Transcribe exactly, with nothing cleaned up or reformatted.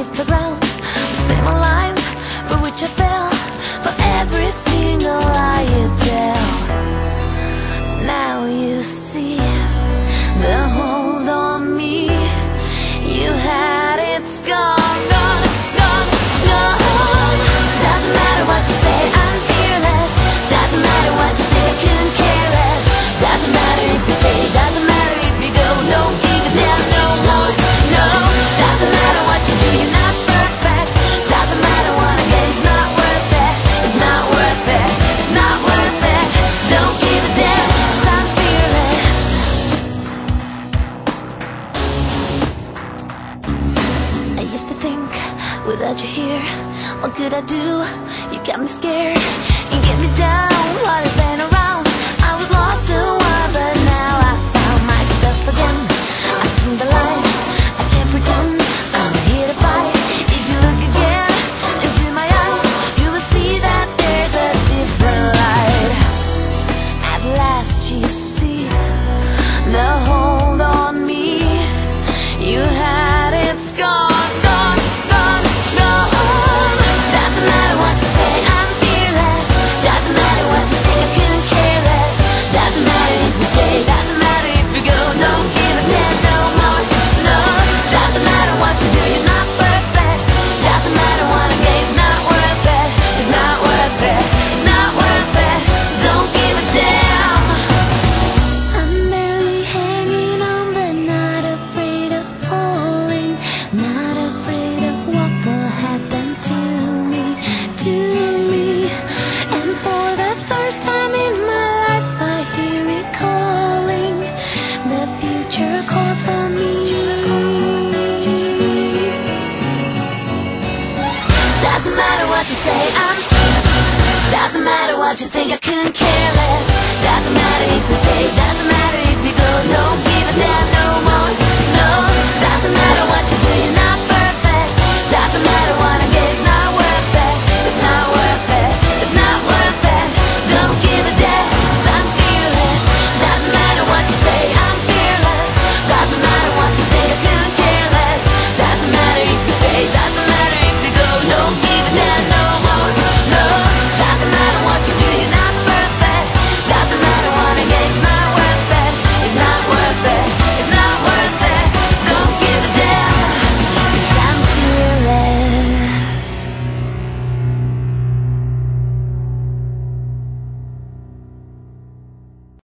hit the ground, the same alive for which I fell, for every single lie you tell. Now you see the hold on me you had, it's gone, gone, gone, gone. Doesn't matter what you say, I'm fearless. Doesn't matter what you think, I couldn't care less. Doesn't matter if you stay, doesn't matter if you go. Don't give a damn no more, no. Doesn't matter what you do, you're not perfect. Doesn't matter what I get, it's not worth it. It's not worth it, it's not worth it. Don't give a damn, 'cause I'm fearless. I used to think, without you here, what could I do? You got me scared, you get me down. What has been around, I was lost a while, but now I found myself again. I've seen the light, I can't pretend I'm here to fight. If you look again into my eyes, you will see that there's a different light. At last you see the hold on me you had, it's gone, gone, gone, gone. Doesn't matter what you say, I'm fearless. Doesn't matter what you think, I couldn't care less. Doesn't matter if you stay, doesn't matter if you go. Don't give a damn no more, no. Doesn't matter what you do, you're not perfect. Doesn't matter what I get, it's not worth it. It's not worth it, it's not worth it. Don't give a damn. I'm barely hanging on, but not afraid of falling. Not afraid of what will happen to me, to me. And for the first time in my life I hear it calling. The future calls for me. Doesn't matter what you say, I'm. Doesn't matter what you think, I couldn't care less. Doesn't matter if you